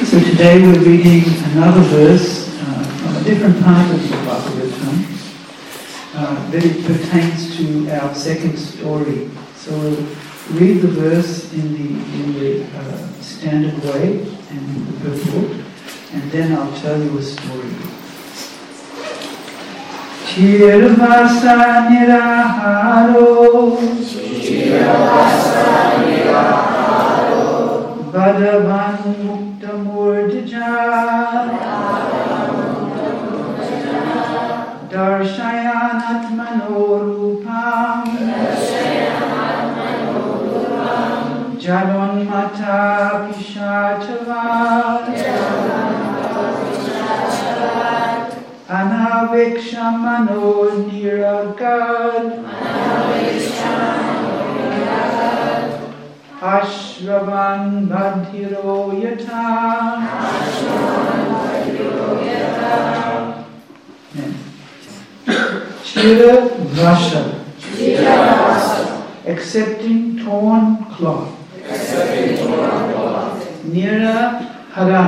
So today we're reading another verse from a different part of the Bhagavatam that it pertains to our second story. So we'll read the verse in the standard way and the purport, and then I'll tell you a story. Chirvasa niraharo Bhagavan mukta murtaja Darshayanatmano rupam Jagonmata pishachavad Anavikshamano niragad Ashravan badhiro yata Chira vasha accepting torn cloth Nira hara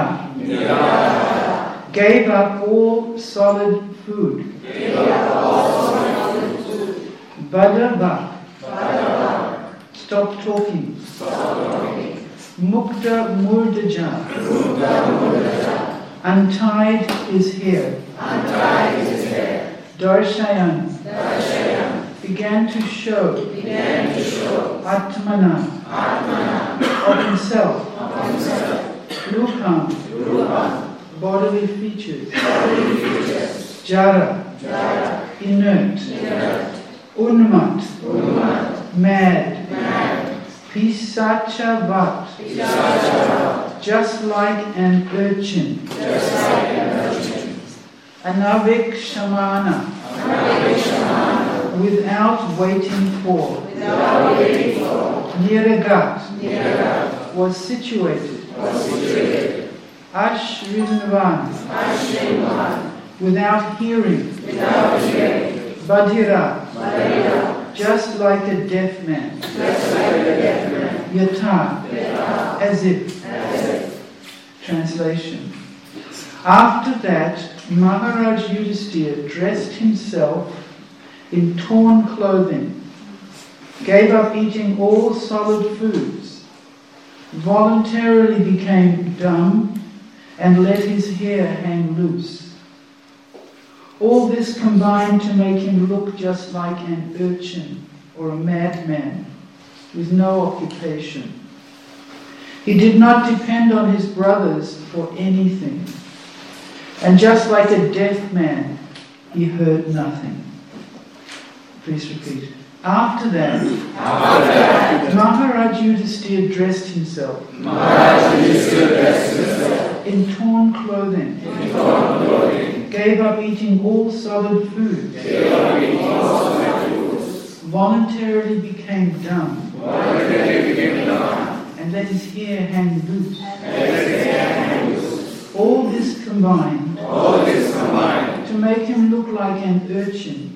gave up all solid food Badava stop talking Mukta murdaja untied his hair Darshayan began to show Atmana of himself Rupam bodily features Jara inert Unmat mad Pisachavat just like an urchin Anavikshamana without waiting for Niragat was situated Ashrinvan without hearing Badhira just like a deaf man Yata as if Translation After that Maharaj Yudhisthira dressed himself in torn clothing, gave up eating all solid foods, voluntarily became dumb, and let his hair hang loose. All this combined to make him look just like an urchin or a madman with no occupation. He did not depend on his brothers for anything. And just like a deaf man, he heard nothing. Please repeat. After that, Maharaj Yudhisthira dressed himself in torn clothing, gave up eating all solid food, voluntarily became dumb, and let his hair hang loose. All this combined to make him look like an urchin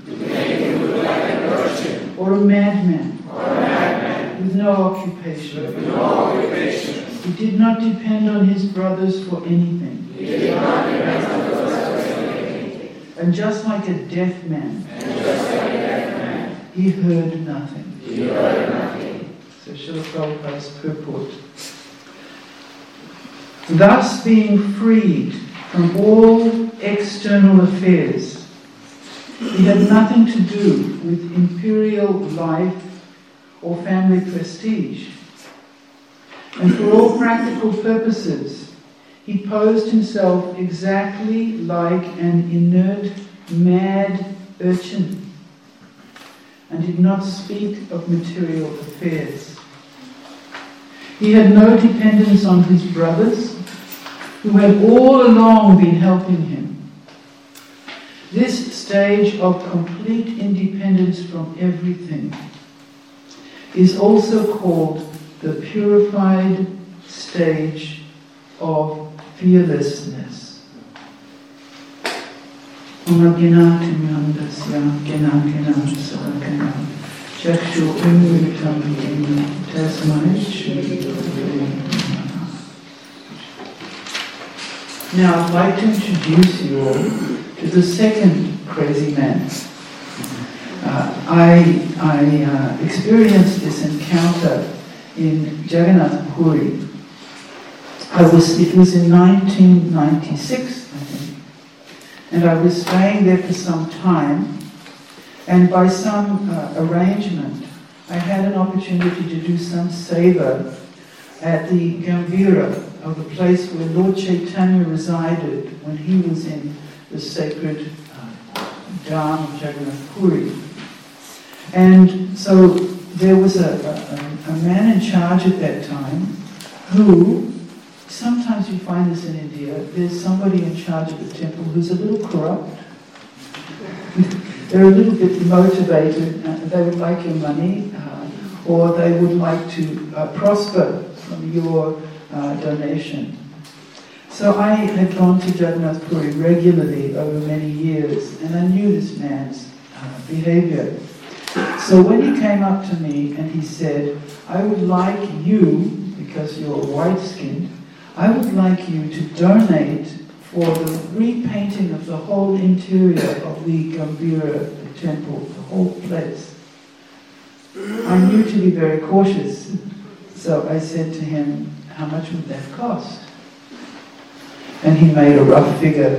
or a madman with no occupation. He did not depend on his brothers for anything. And just like a deaf man, he heard nothing. So Srila Prabhupada's purport. Thus being freed from all external affairs, he had nothing to do with imperial life or family prestige. And for all practical purposes, he posed himself exactly like an inert, mad urchin, and did not speak of material affairs. He had no dependence on his brothers, who had all along been helping him. This stage of complete independence from everything is also called the purified stage of fearlessness. Now I'd like to introduce you all to the second crazy man. I experienced this encounter in Jagannath Puri. It was in 1996, I think, and I was staying there for some time, and by some arrangement, I had an opportunity to do some seva at the Gambhira, of the place where Lord Chaitanya resided when he was in the sacred Dham of Jagannath Puri. And so there was a man in charge at that time who, sometimes you find this in India, there's somebody in charge of the temple who's a little corrupt. They're a little bit motivated, they would like your money, or they would like to prosper from your donation. So I had gone to Jagannath Puri regularly over many years, and I knew this man's behavior. So when he came up to me and he said, I would like you, because you're white-skinned, I would like you to donate for the repainting of the whole interior of the Gambhira temple, the whole place. I knew to be very cautious, so I said to him, how much would that cost? And he made a rough figure,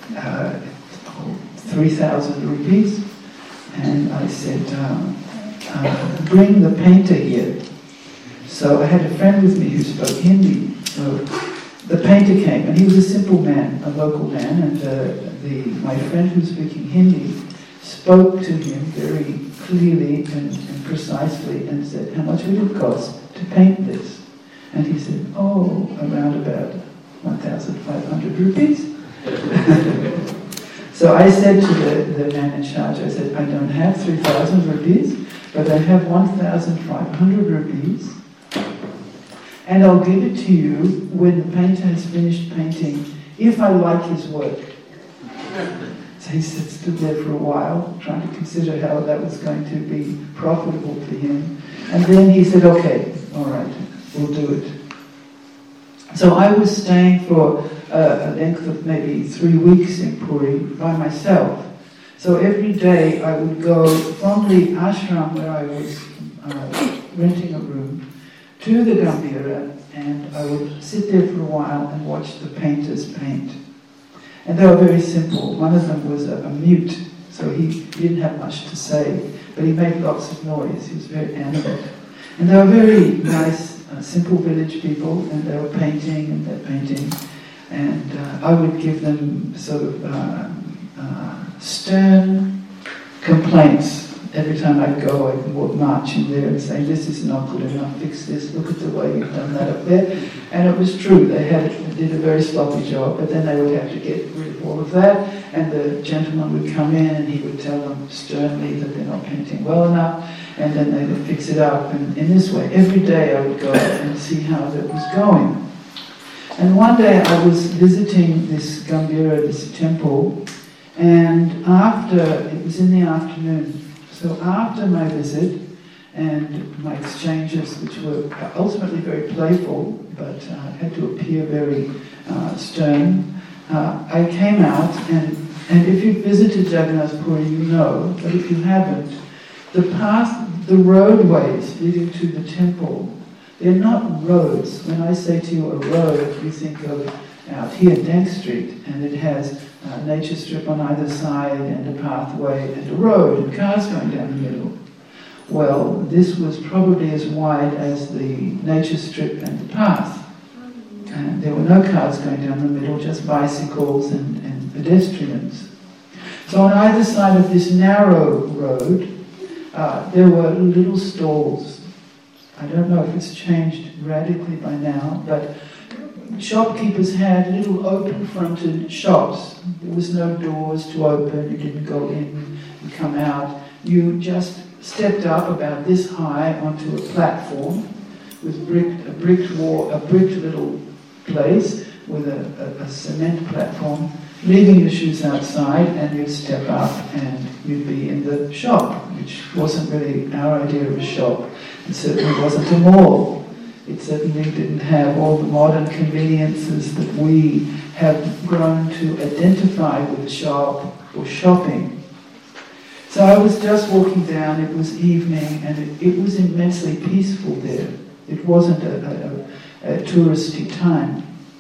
3,000 rupees. And I said, bring the painter here. So I had a friend with me who spoke Hindi. So the painter came, and he was a simple man, a local man, and my friend who was speaking Hindi spoke to him very clearly and precisely and said, how much would it cost to paint this? And he said, oh, around about 1,500 rupees. So I said to the man in charge, I said, I don't have 3,000 rupees, but I have 1,500 rupees, and I'll give it to you when the painter has finished painting, if I like his work. So he stood there for a while, trying to consider how that was going to be profitable for him. And then he said, okay, all right, we'll do it. So I was staying for a length of maybe 3 weeks in Puri by myself. So every day I would go from the ashram where I was renting a room to the Gambhira, and I would sit there for a while and watch the painters paint. And they were very simple. One of them was a mute, so he didn't have much to say, but he made lots of noise. He was very animate. And they were very nice, simple village people, and they were painting and they're painting. And I would give them sort of stern complaints. Every time I'd go, I would march in there and say, this is not good enough, fix this, look at the way you've done that up there. And it was true, they did a very sloppy job, but then they would have to get rid of all of that, and the gentleman would come in and he would tell them sternly that they're not painting well enough, and then they would fix it up. And in this way, every day I would go and see how that was going. And one day I was visiting this Gambhira, this temple, and it was in the afternoon. So after my visit and my exchanges, which were ultimately very playful, but had to appear very stern, I came out, and if you've visited Jagannath Puri, you know, but if you haven't, the roadways leading to the temple, they're not roads. When I say to you a road, you think of out here, Denk Street, and it has a nature strip on either side and a pathway and a road and cars going down the middle. Well, this was probably as wide as the nature strip and the path. And there were no cars going down the middle, just bicycles and pedestrians. So on either side of this narrow road, there were little stalls. I don't know if it's changed radically by now, but shopkeepers had little open-fronted shops. There was no doors to open, you didn't go in and come out. You just stepped up about this high onto a platform with a bricked little place with a cement platform, leaving your shoes outside, and you'd step up and you'd be in the shop, which wasn't really our idea of a shop. It certainly wasn't a mall. It certainly didn't have all the modern conveniences that we have grown to identify with a shop or shopping. So I was just walking down, it was evening, and it was immensely peaceful there. It wasn't a touristy time.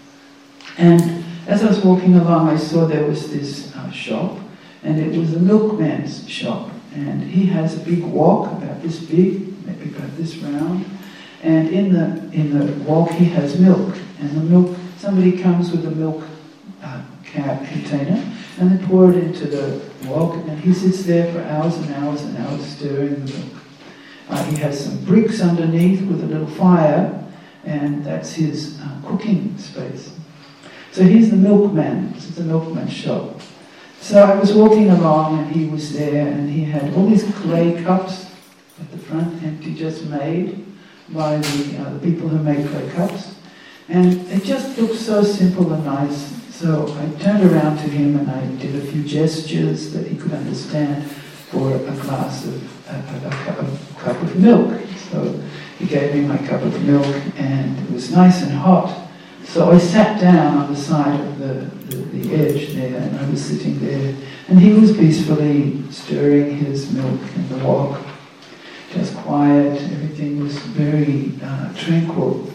And as I was walking along, I saw there was this shop, and it was a milkman's shop. And he has a big wok, about this big, maybe about this round. And in the wok he has milk. And the milk, somebody comes with a milk container, and they pour it into the wok, and he sits there for hours and hours and hours stirring the milk. He has some bricks underneath with a little fire, and that's his cooking space. So he's the milkman. This is the milkman's shop. So I was walking along, and he was there, and he had all these clay cups at the front, empty, just made by the people who make clay cups. And it just looked so simple and nice. So I turned around to him and I did a few gestures that he could understand for a glass of, a cup of milk. So he gave me my cup of milk, and it was nice and hot. So I sat down on the side of the edge there, and I was sitting there, and he was peacefully stirring his milk in the wok. Just quiet, everything was very tranquil.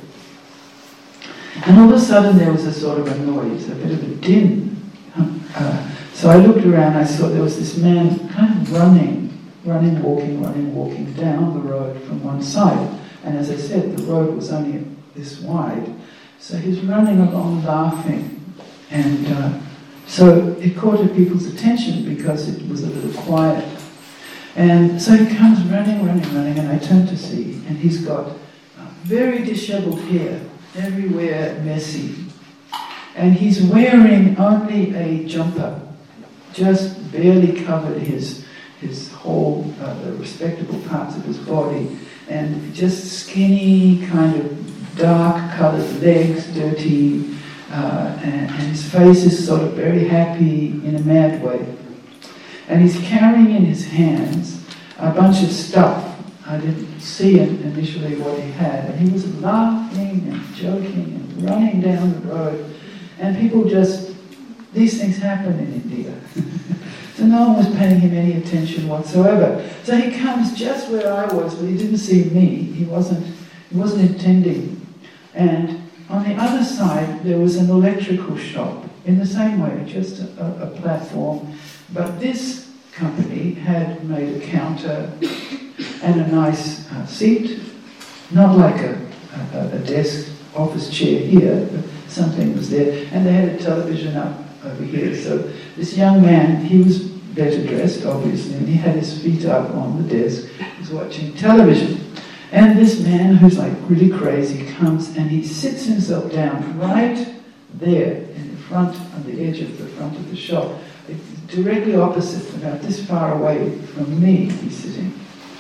And all of a sudden there was a sort of a noise, a bit of a din. So I looked around, I saw there was this man kind of running, walking down the road from one side. And as I said, the road was only this wide. So he's running along laughing. And so it caught people's attention because it was a little quiet. And so he comes running, and I turn to see, and he's got very disheveled hair, everywhere messy. And he's wearing only a jumper, just barely covered his whole, the respectable parts of his body, and just skinny, kind of dark-coloured legs, dirty, and his face is sort of very happy in a mad way. And he's carrying in his hands a bunch of stuff. I didn't see initially what he had. And he was laughing and joking and running down the road. And people just, these things happen in India. So no one was paying him any attention whatsoever. So he comes just where I was, but he didn't see me. He wasn't intending. And on the other side, there was an electrical shop in the same way, just a platform. But this company had made a counter and a nice seat, not like a desk office chair here, but something was there. And they had a television up over here. So this young man, he was better dressed, obviously, and he had his feet up on the desk. He was watching television. And this man, who's like really crazy, comes and he sits himself down right there in the front, on the edge of the front of the shop. Directly opposite, about this far away from me, he's sitting.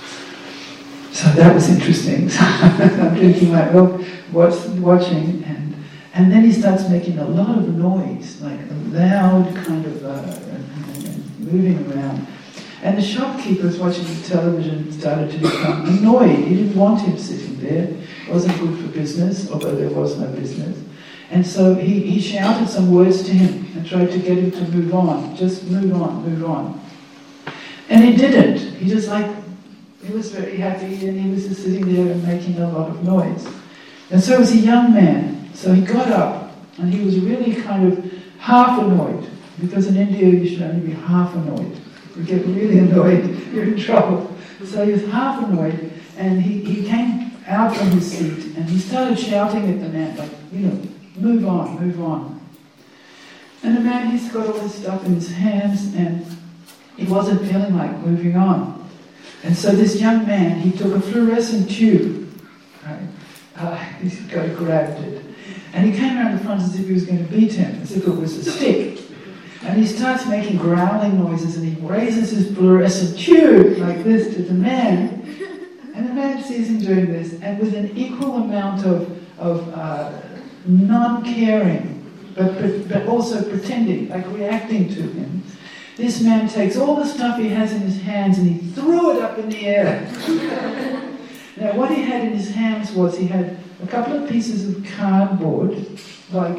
So that was interesting. So I'm drinking my milk, watching, and then he starts making a lot of noise, like a loud kind of and moving around. And the shopkeeper was watching the television, started to become annoyed. He didn't want him sitting there. It wasn't good for business, although there was no business. And so he shouted some words to him and tried to get him to move on. Just move on. And he didn't. He was very happy, and he was just sitting there and making a lot of noise. And so he was a young man. So he got up, and he was really kind of half annoyed, because in India you should only be half annoyed. If you get really annoyed, you're in trouble. So he was half annoyed, and he came out from his seat, and he started shouting at the man, like, move on. And the man, he's got all this stuff in his hands, and he wasn't feeling like moving on. And so this young man, he took a fluorescent tube, right? He grabbed it. And he came around the front as if he was going to beat him, as if it was a stick. And he starts making growling noises, and he raises his fluorescent tube like this to the man. And the man sees him doing this, and with an equal amount of non-caring, but also pretending, like reacting to him, this man takes all the stuff he has in his hands and he threw it up in the air. Now what he had in his hands was he had a couple of pieces of cardboard, like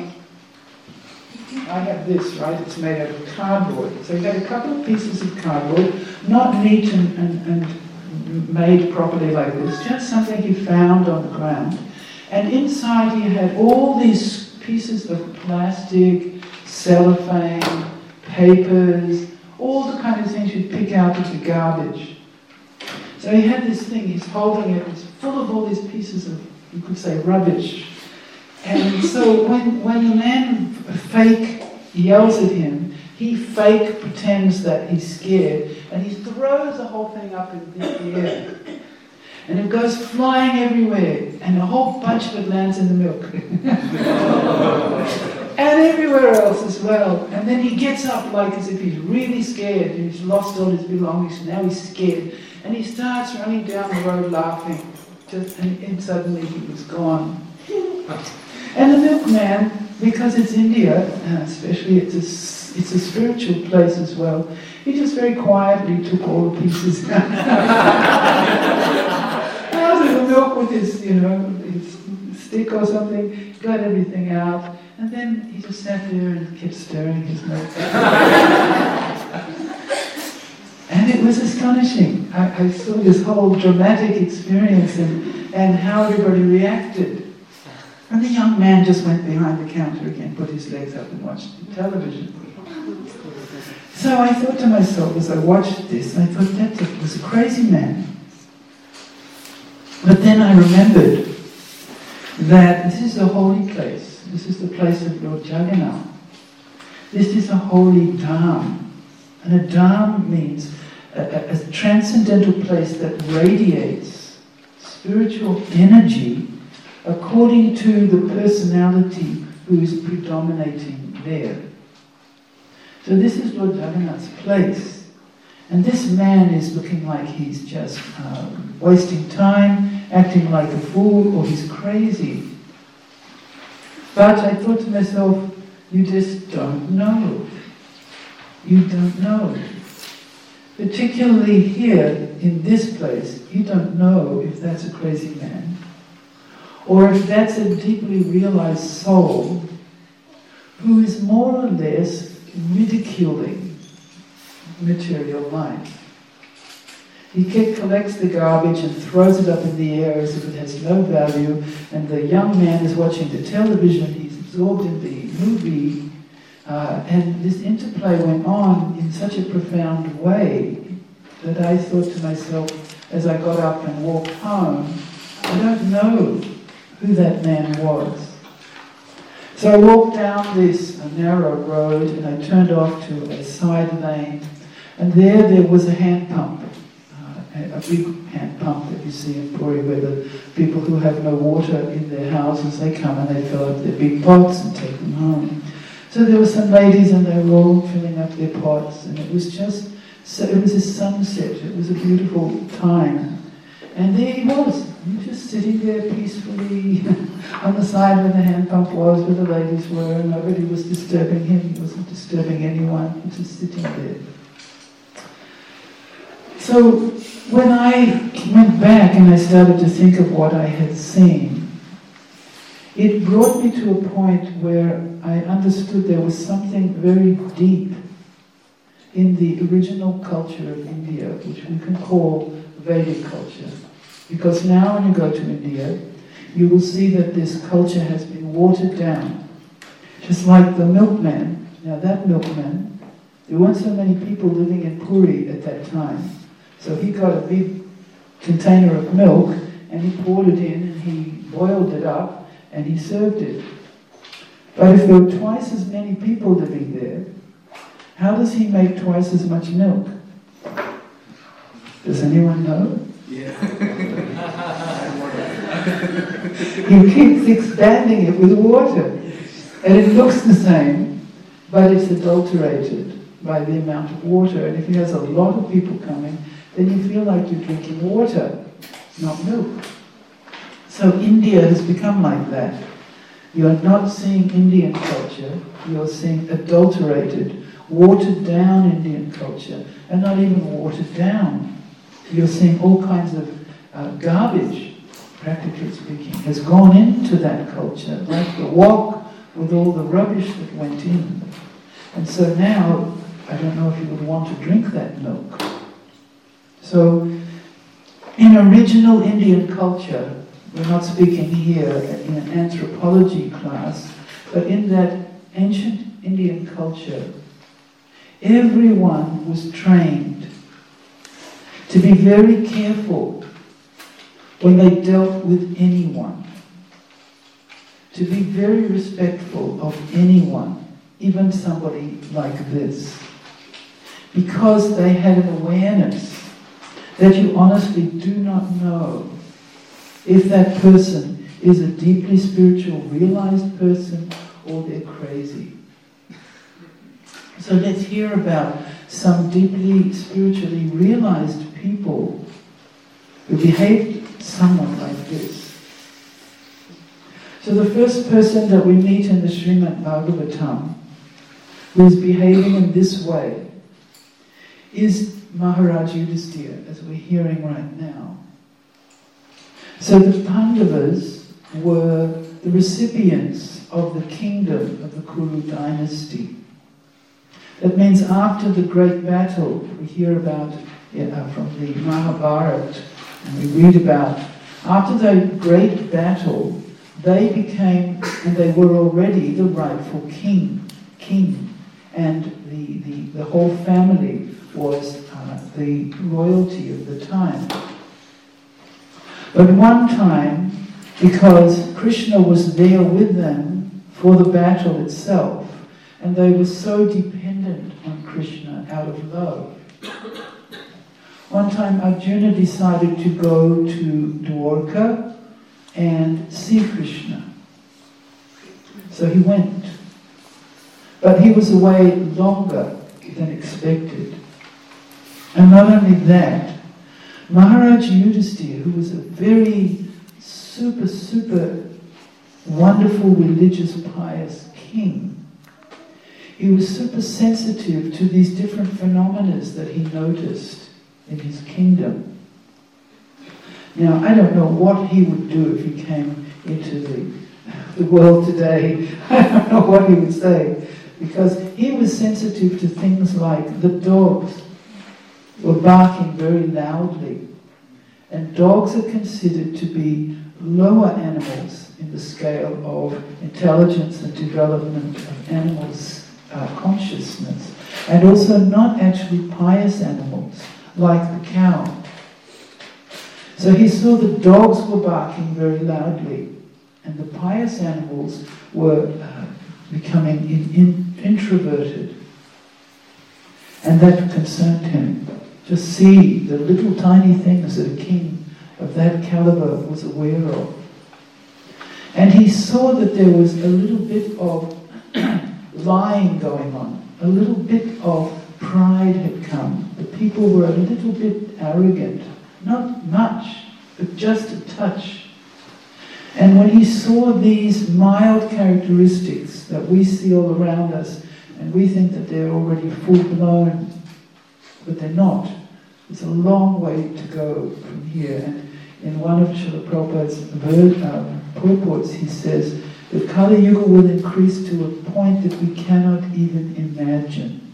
I have this, right? It's made out of cardboard. So he had a couple of pieces of cardboard, not neat and made properly like this, just something he found on the ground. And inside he had all these pieces of plastic, cellophane, papers, all the kind of things you'd pick out of the garbage. So he had this thing, he's holding it, it's full of all these pieces of, you could say, rubbish. And so when the man fake yells at him, he fake pretends that he's scared, and he throws the whole thing up in the air. And it goes flying everywhere, and a whole bunch of it lands in the milk. And everywhere else as well. And then he gets up like as if he's really scared, and he's lost all his belongings, now he's scared. And he starts running down the road laughing, and suddenly he was gone. And the milkman, because it's India, especially it's a spiritual place as well, he just very quietly took all the pieces out of the milk with his, his stick or something, got everything out, and then he just sat there and kept stirring his milk. And it was astonishing. I saw this whole dramatic experience and how everybody reacted. And the young man just went behind the counter again, put his legs up and watched television. So I thought to myself, as I watched this, I thought that was a crazy man. But then I remembered that this is a holy place. This is the place of Lord Jagannath. This is a holy dham. And a dham means a transcendental place that radiates spiritual energy according to the personality who is predominating there. So this is Lord Jagannath's place. And this man is looking like he's just wasting time, acting like a fool, or he's crazy. But I thought to myself, you just don't know. You don't know. Particularly here, in this place, you don't know if that's a crazy man, or if that's a deeply realized soul who is more or less ridiculing material life. He collects the garbage and throws it up in the air as if it has no value, and the young man is watching the television, he's absorbed in the movie, and this interplay went on in such a profound way that I thought to myself, as I got up and walked home, I don't know who that man was. So I walked down this narrow road and I turned off to a side lane, and there was a hand pump, a big hand pump that you see in Puri, where the people who have no water in their houses, they come and they fill up their big pots and take them home. So there were some ladies and they were all filling up their pots, and it was just, so it was a sunset, it was a beautiful time. And there he was, just sitting there peacefully on the side where the hand pump was, where the ladies were, and nobody was disturbing him, he wasn't disturbing anyone, he was just sitting there. So when I went back and I started to think of what I had seen, it brought me to a point where I understood there was something very deep in the original culture of India, which we can call Vedic culture. Because now when you go to India, you will see that this culture has been watered down. Just like the milkman. Now that milkman, there weren't so many people living in Puri at that time. So he got a big container of milk and he poured it in and he boiled it up and he served it. But if there were twice as many people living there, how does he make twice as much milk? Does anyone know? Yeah. He keeps expanding it with water. And it looks the same, but it's adulterated by the amount of water. And if he has a lot of people coming, then you feel like you're drinking water, not milk. So India has become like that. You're not seeing Indian culture, you're seeing adulterated, watered down Indian culture, and not even watered down. You're seeing all kinds of garbage practically speaking, has gone into that culture, like the wok with all the rubbish that went in. And so now, I don't know if you would want to drink that milk. So, in original Indian culture, we're not speaking here in an anthropology class, but in that ancient Indian culture, everyone was trained to be very careful when they dealt with anyone, to be very respectful of anyone, even somebody like this, because they had an awareness that you honestly do not know if that person is a deeply spiritual, realized person or they're crazy. So let's hear about some deeply spiritually realized people who behaved somewhat like this. So the first person that we meet in the Srimad Bhagavatam who is behaving in this way is Maharaj Yudhisthira, as we're hearing right now. So the Pandavas were the recipients of the kingdom of the Kuru dynasty. That means after the great battle, we hear about from the Mahabharata, and we read about, after the great battle, they became, and they were already the rightful king, and the whole family was the royalty of the time. But one time, because Krishna was there with them for the battle itself, and they were so dependent on Krishna out of love, one time Arjuna decided to go to Dwarka and see Krishna. So he went. But he was away longer than expected. And not only that, Maharaj Yudhisthira, who was a very super wonderful, religious, pious king, he was super sensitive to these different phenomena that he noticed in his kingdom. Now, I don't know what he would do if he came into the world today. I don't know what he would say, because he was sensitive to things like the dogs were barking very loudly. And dogs are considered to be lower animals in the scale of intelligence and development of animals' consciousness, and also not actually pious animals like the cow. So he saw the dogs were barking very loudly, and the pious animals were becoming introverted. And that concerned him. Just see the little tiny things that a king of that caliber was aware of. And he saw that there was a little bit of lying going on. A little bit of pride had come. The people were a little bit arrogant. Not much, but just a touch. And when he saw these mild characteristics that we see all around us, and we think that they're already full-blown, but they're not. It's a long way to go from here. And in one of Srila Prabhupada's purports, he says that Kali Yuga will increase to a point that we cannot even imagine.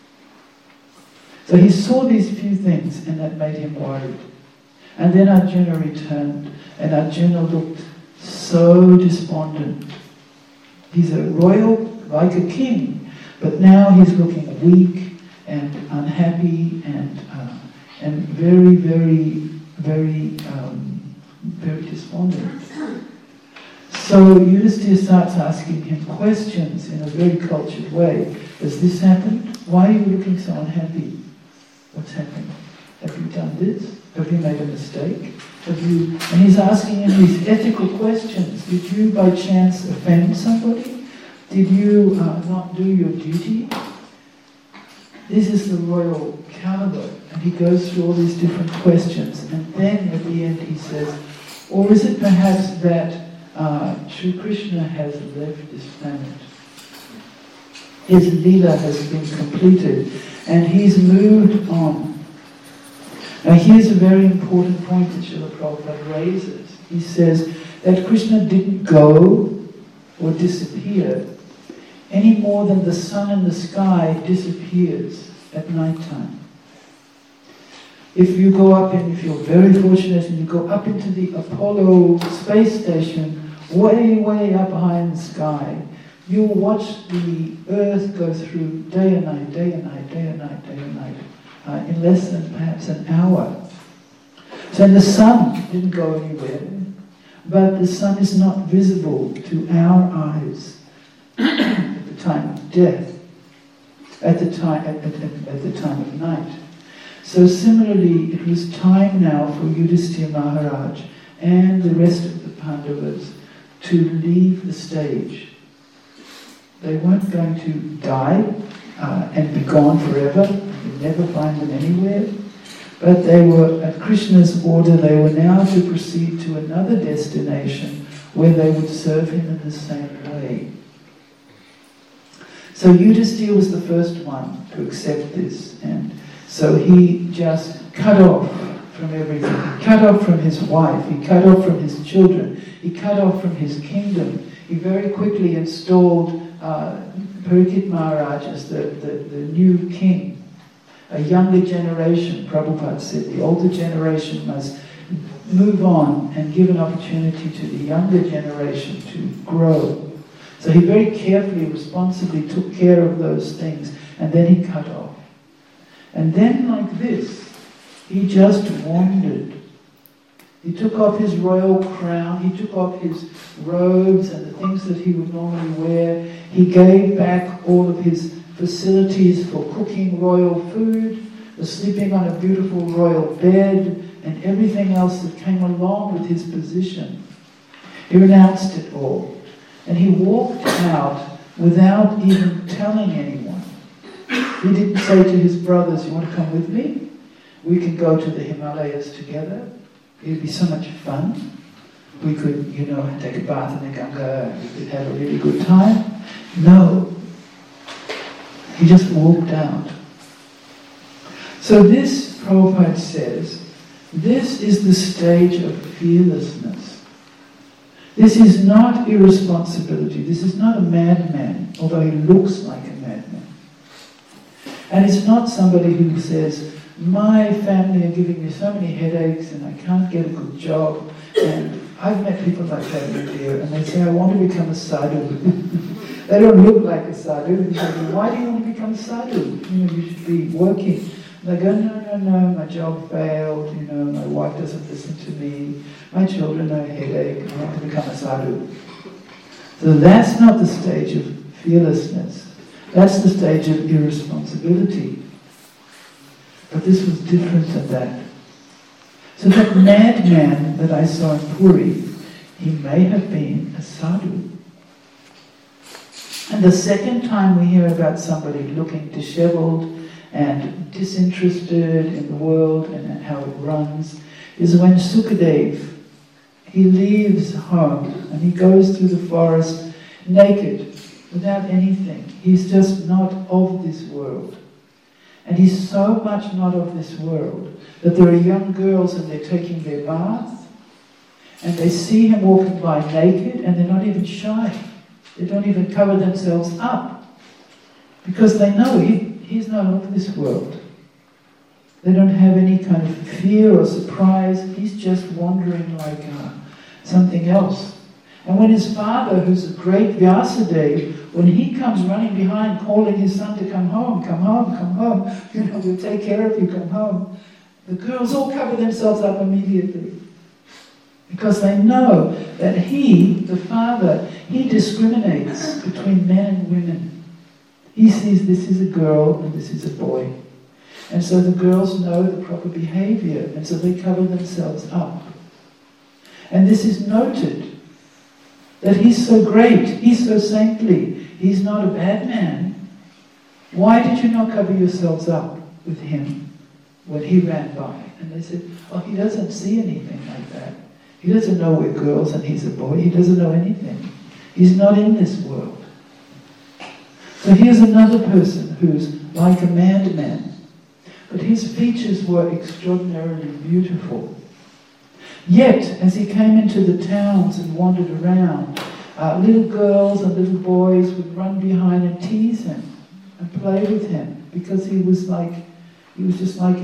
So he saw these few things, and that made him worried. And then Arjuna returned, and Arjuna looked so despondent. He's a royal, like a king, but now he's looking weak and unhappy and very, very, very, very despondent. So Yudhisthira starts asking him questions in a very cultured way. Has this happened? Why are you looking so unhappy? What's happened? Have you done this? Have you made a mistake? And he's asking him these ethical questions. Did you by chance offend somebody? Did you not do your duty? This is the royal caliber. And he goes through all these different questions. And then at the end he says, or is it perhaps that Sri Krishna has left this planet? His Leela has been completed and he's moved on. Now here's a very important point that Srila Prabhupada raises. he says that Krishna didn't go or disappear any more than the sun in the sky disappears at night time. If you go up, and if you're very fortunate and you go up into the Apollo space station, way, way up high in the sky, you'll watch the Earth go through day and night, day and night, day and night, day and night, in less than perhaps an hour. So the sun didn't go anywhere, but the sun is not visible to our eyes at the time of death, at the time of night. So similarly, it was time now for Yudhisthira Maharaj and the rest of the Pandavas to leave the stage. They weren't going to die and be gone forever. You'd never find them anywhere. But they were, at Krishna's order, they were now to proceed to another destination where they would serve him in the same way. So Yudhisthira was the first one to accept this, and so he just cut off from everything. He cut off from his wife, he cut off from his children, he cut off from his kingdom. He very quickly installed Parikshit Maharaj as the new king. A younger generation, Prabhupada said, the older generation must move on and give an opportunity to the younger generation to grow. So he very carefully, responsibly took care of those things, and then he cut off. And then like this, he just wandered. He took off his royal crown, he took off his robes and the things that he would normally wear. He gave back all of his facilities for cooking royal food, the sleeping on a beautiful royal bed, and everything else that came along with his position. He renounced it all. And he walked out without even telling anyone. He didn't say to his brothers, "You want to come with me? We can go to the Himalayas together. It'd be so much fun. We could, take a bath in the Ganga, and we could have a really good time." No. He just walked out. So this, Prabhupada says, this is the stage of fearlessness. This is not irresponsibility. This is not a madman, although he looks like a madman. And it's not somebody who says, "My family are giving me so many headaches and I can't get a good job." And I've met people like that in India, and they say, "I want to become a sadhu." They don't look like a sadhu. And you say, "Why do you want to become a sadhu? You should be working." They go, no, my job failed, my wife doesn't listen to me, my children have a headache, I want to become a sadhu. So that's not the stage of fearlessness. That's the stage of irresponsibility. But this was different than that. So that madman that I saw in Puri, he may have been a sadhu. And the second time we hear about somebody looking disheveled and disinterested in the world and how it runs is when Sukadev, he leaves home and he goes through the forest naked, without anything. He's just not of this world. And he's so much not of this world that there are young girls and they're taking their bath and they see him walking by naked and they're not even shy. They don't even cover themselves up because they know he's not of this world. They don't have any kind of fear or surprise. He's just wandering like something else. And when his father, who's a great Vyasadeva, when he comes running behind calling his son to come home, we'll take care of you, come home, the girls all cover themselves up immediately. Because they know that he, the father, he discriminates between men and women. He sees this is a girl and this is a boy. And so the girls know the proper behavior, and so they cover themselves up. And this is noted, that he's so great, he's so saintly, he's not a bad man. Why did you not cover yourselves up with him when he ran by? And they said, "Oh, he doesn't see anything like that. He doesn't know we're girls and he's a boy. He doesn't know anything. He's not in this world." So here's another person who's like a madman, but his features were extraordinarily beautiful. Yet, as he came into the towns and wandered around, little girls and little boys would run behind and tease him and play with him, because he was just like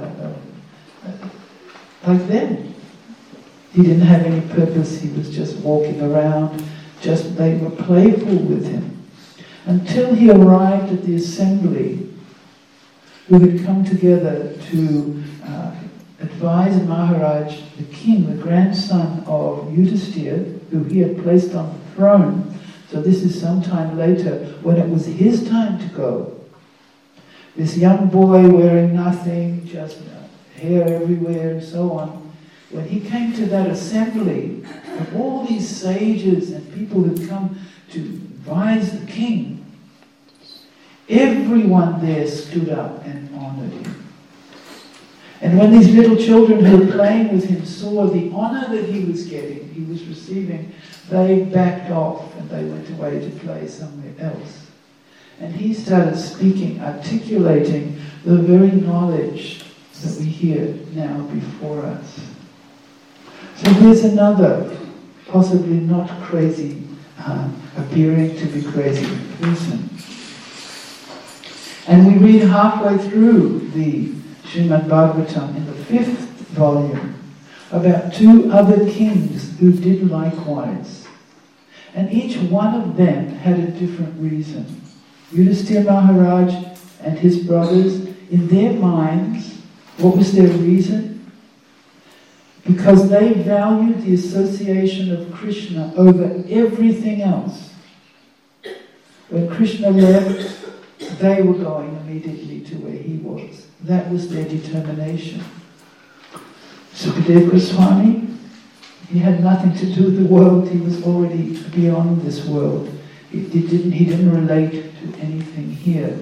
them. He didn't have any purpose. He was just walking around. They were playful with him, until he arrived at the assembly, who had come together to advise Maharaj, the king, the grandson of Yudhisthira, who he had placed on the throne. So this is sometime later, when it was his time to go. This young boy wearing nothing, just hair everywhere and so on. When he came to that assembly, of all these sages and people who come to advise the king, everyone there stood up and honored him. And when these little children who were playing with him saw the honor that he was getting, he was receiving, they backed off and they went away to play somewhere else. And he started speaking, articulating the very knowledge that we hear now before us. So here's another, possibly not crazy, appearing to be crazy person. And we read halfway through the Srimad Bhagavatam in the 5th volume about 2 other kings who did likewise. And each one of them had a different reason. Yudhisthira Maharaj and his brothers, in their minds, what was their reason? Because they valued the association of Krishna over everything else. When Krishna left, they were going immediately to where he was. That was their determination. Sukadeva Goswami, he had nothing to do with the world. He was already beyond this world. He didn't relate to anything here.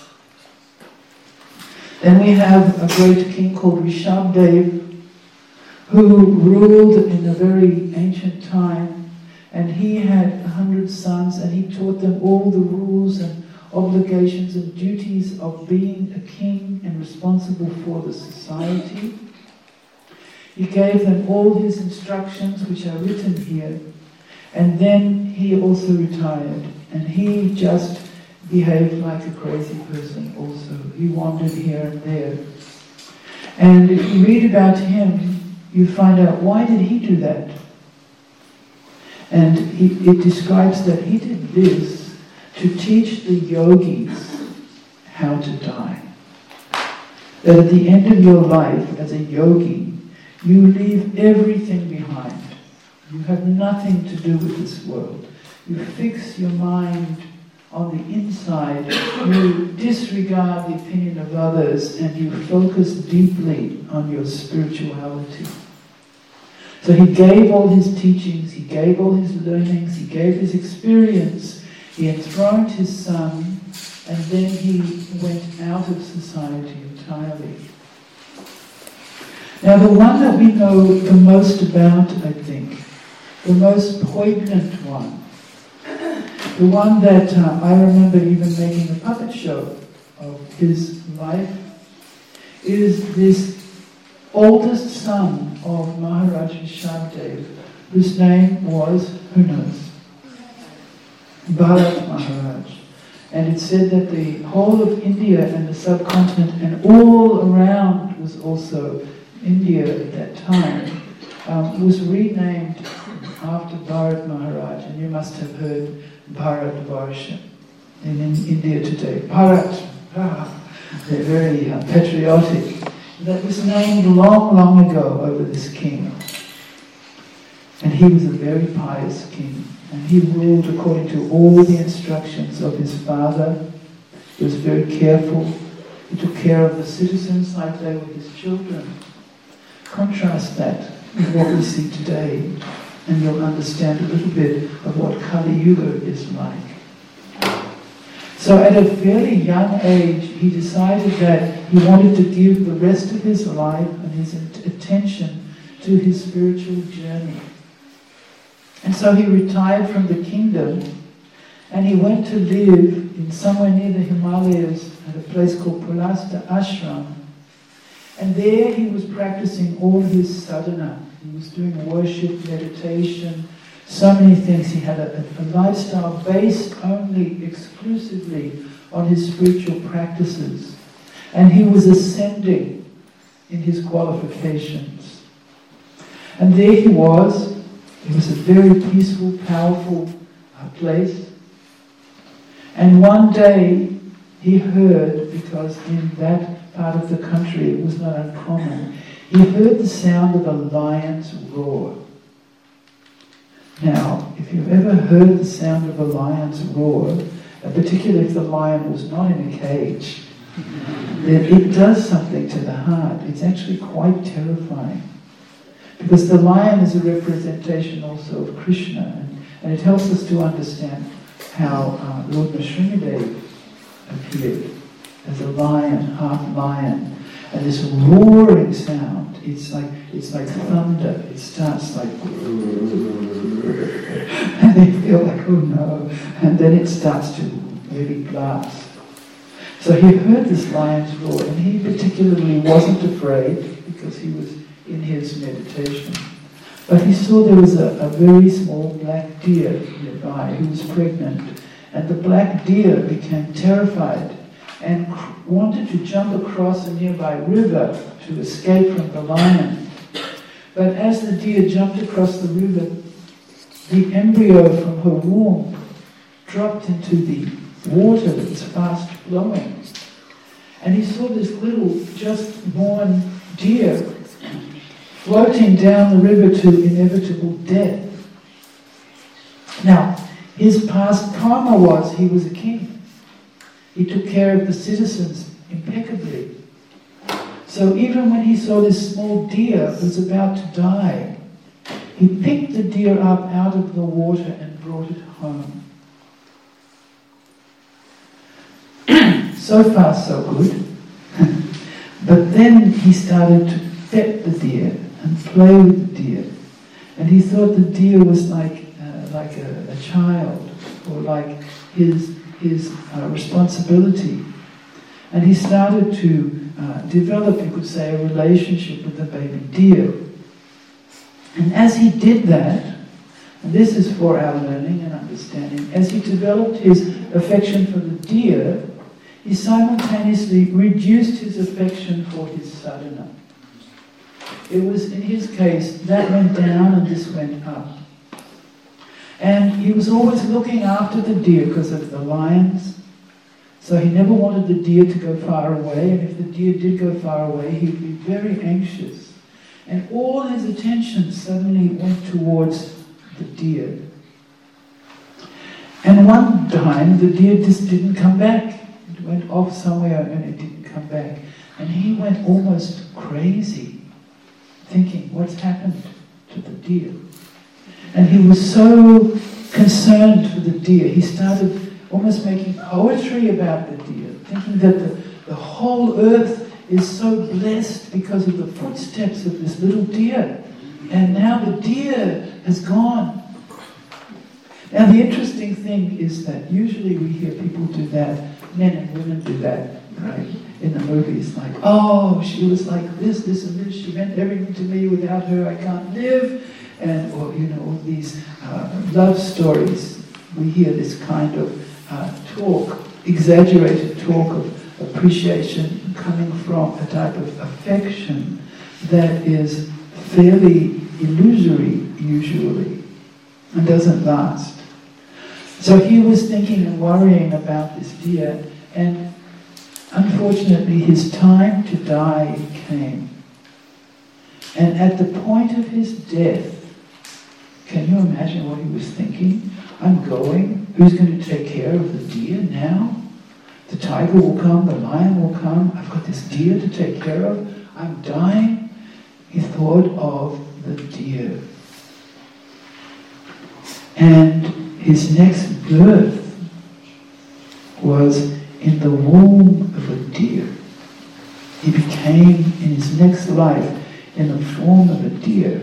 Then we have a great king called Rishabdev, who ruled in a very ancient time, and he had 100 sons, and he taught them all the rules and obligations and duties of being a king and responsible for the society. He gave them all his instructions, which are written here, and then he also retired, and he just behaved like a crazy person also. He wandered here and there. And if you read about him, you find out, why did he do that? And it describes that he did this to teach the yogis how to die. That at the end of your life as a yogi, you leave everything behind. You have nothing to do with this world. You fix your mind on the inside, you disregard the opinion of others, and you focus deeply on your spirituality. So he gave all his teachings, he gave all his learnings, he gave his experience, he enthroned his son, and then he went out of society entirely. Now the one that we know the most about, I think, the most poignant one, the one that I remember even making a puppet show of his life, is this oldest son of Maharaj Rishabdev, whose name was, who knows, Bharat Maharaj. And it said that the whole of India and the subcontinent and all around was also India at that time, was renamed after Bharat Maharaj. And you must have heard Bharat Varsha in India today. Bharat, they're very patriotic. That was named long, long ago over this king. And he was a very pious king. And he ruled according to all the instructions of his father. He was very careful. He took care of the citizens like they were his children. Contrast that with what we see today, and you'll understand a little bit of what Kali Yuga is like. So at a fairly young age, he decided that he wanted to give the rest of his life and his attention to his spiritual journey. And so he retired from the kingdom, and he went to live in somewhere near the Himalayas at a place called Pulasta Ashram. And there he was practicing all his sadhana, He was doing worship, meditation, so many things. He had a lifestyle based only exclusively on his spiritual practices. And he was ascending in his qualifications. And there he was. It was a very peaceful, powerful place. And one day he heard, because in that part of the country it was not uncommon, he heard the sound of a lion's roar. Now, if you've ever heard the sound of a lion's roar, particularly if the lion was not in a cage, then it does something to the heart. It's actually quite terrifying. Because the lion is a representation also of Krishna, and it helps us to understand how Lord Nrsimhadev appeared as a lion, half lion. And this roaring sound, it's like thunder. It starts like, and they feel like, oh no, and then it starts to really blast. So he heard this lion's roar, and he particularly wasn't afraid because he was in his meditation. But he saw there was a very small black deer nearby who was pregnant, and the black deer became terrified and wanted to jump across a nearby river to escape from the lion. But as the deer jumped across the river, the embryo from her womb dropped into the water that was fast flowing. And he saw this little just born deer floating down the river to inevitable death. Now, his past karma was he was a king. He took care of the citizens impeccably. So even when he saw this small deer was about to die, he picked the deer up out of the water and brought it home. So far, so good. But then he started to pet the deer and play with the deer. And he thought the deer was like a child, or like his responsibility. And he started to develop, you could say, a relationship with the baby deer. And as he did that, and this is for our learning and understanding, as he developed his affection for the deer, he simultaneously reduced his affection for his sadhana. It was, in his case, that went down and this went up. And he was always looking after the deer because of the lions. So he never wanted the deer to go far away, and if the deer did go far away, he'd be very anxious. And all his attention suddenly went towards the deer. And one time, the deer just didn't come back. It went off somewhere and it didn't come back. And he went almost crazy, thinking, what's happened to the deer? And he was so concerned for the deer, he started almost making poetry about the deer, thinking that the whole earth is so blessed because of the footsteps of this little deer. And now the deer has gone. Now the interesting thing is that usually we hear people do that, men and women do that, right? In the movies, like, oh, she was like this, this and this, she meant everything to me, without her I can't live. And, or, you know, all these love stories, we hear this kind of talk, exaggerated talk of appreciation coming from a type of affection that is fairly illusory, usually, and doesn't last. So he was thinking and worrying about this deer, and unfortunately his time to die came. And at the point of his death, can you imagine what he was thinking? I'm going. Who's going to take care of the deer now? The tiger will come, the lion will come. I've got this deer to take care of. I'm dying. He thought of the deer. And his next birth was in the womb of a deer. He became, in his next life, in the form of a deer.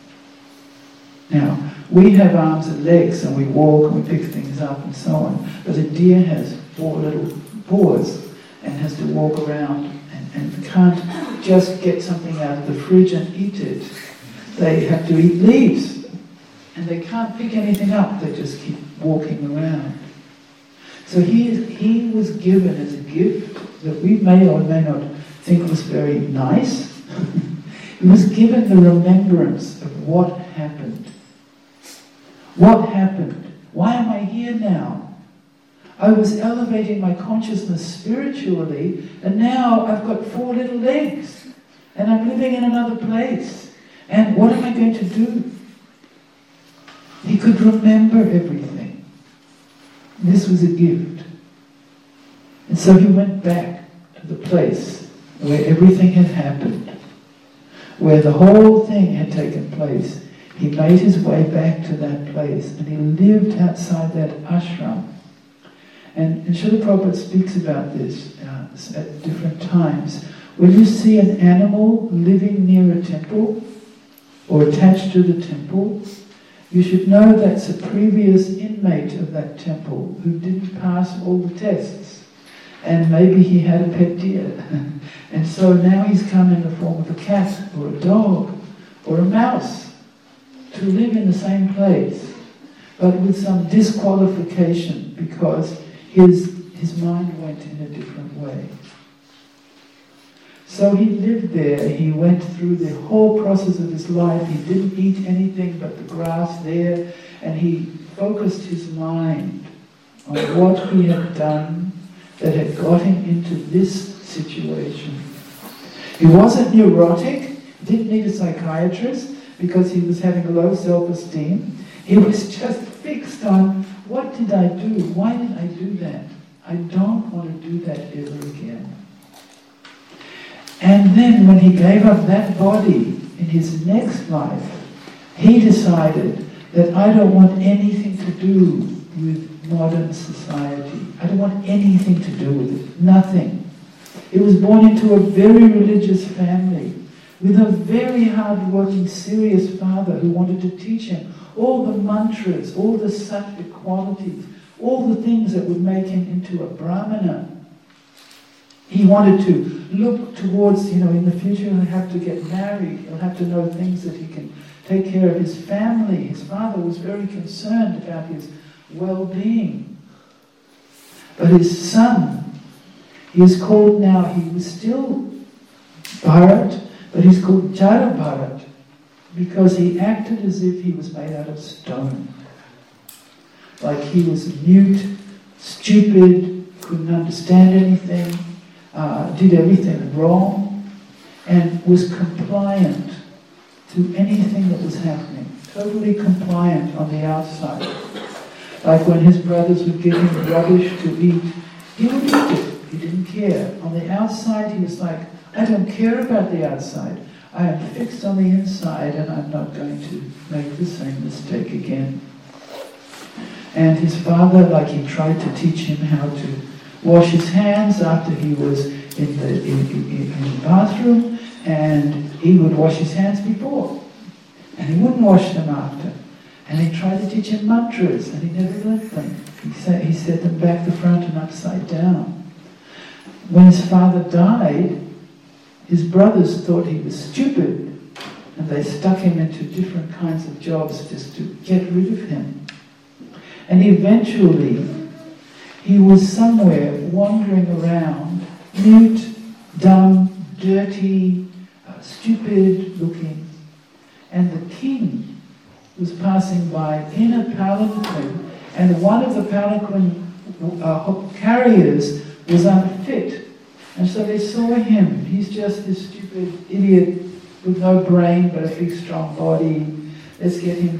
Now, we have arms and legs and we walk and we pick things up and so on, but a deer has 4 little paws and has to walk around and can't just get something out of the fridge and eat it. they have to eat leaves. And they can't pick anything up, they just keep walking around. So he was given as a gift that we may or may not think was very nice. He was given the remembrance of what happened. What happened? Why am I here now? I was elevating my consciousness spiritually, and now I've got 4 little legs, and I'm living in another place. And what am I going to do? He could remember everything. This was a gift. And so he went back to the place where everything had happened, where the whole thing had taken place. He made his way back to that place, and he lived outside that ashram. And Srila Prabhupada speaks about this at different times. When you see an animal living near a temple, or attached to the temple, you should know that's a previous inmate of that temple who didn't pass all the tests. And maybe he had a pet deer. And so now he's come in the form of a cat or a dog or a mouse to live in the same place, but with some disqualification because his mind went in a different way. So he lived there, he went through the whole process of his life, he didn't eat anything but the grass there, and he focused his mind on what he had done that had got him into this situation. He wasn't neurotic, didn't need a psychiatrist because he was having a low self-esteem. He was just fixed on, what did I do? Why did I do that? I don't want to do that ever again. And then when he gave up that body in his next life, he decided that I don't want anything to do with modern society. I don't want anything to do with it. Nothing. He was born into a very religious family with a very hard-working, serious father who wanted to teach him all the mantras, all the sattvic qualities, all the things that would make him into a brahmana. He wanted to look towards, in the future he'll have to get married, he'll have to know things that he can take care of his family. His father was very concerned about his well-being. But his son, he is called now, he was still Bharat, but he's called Jada Bharat because he acted as if he was made out of stone. Like he was mute, stupid, couldn't understand anything, did everything wrong, and was compliant to anything that was happening. Totally compliant on the outside. Like when his brothers would give him rubbish to eat, he would eat it. He didn't care. On the outside, he was like, I don't care about the outside. I am fixed on the inside and I'm not going to make the same mistake again. And his father, like he tried to teach him how to wash his hands after he was in the bathroom, and he would wash his hands before, and he wouldn't wash them after. And he tried to teach him mantras, and he never learned them. He said them back to front and upside down. When his father died, his brothers thought he was stupid, and they stuck him into different kinds of jobs just to get rid of him. And eventually, he was somewhere wandering around, mute, dumb, dirty, stupid looking, and the king was passing by in a palanquin, and one of the palanquin carriers was unfit. And so they saw him. He's just this stupid idiot with no brain but a big strong body. Let's get him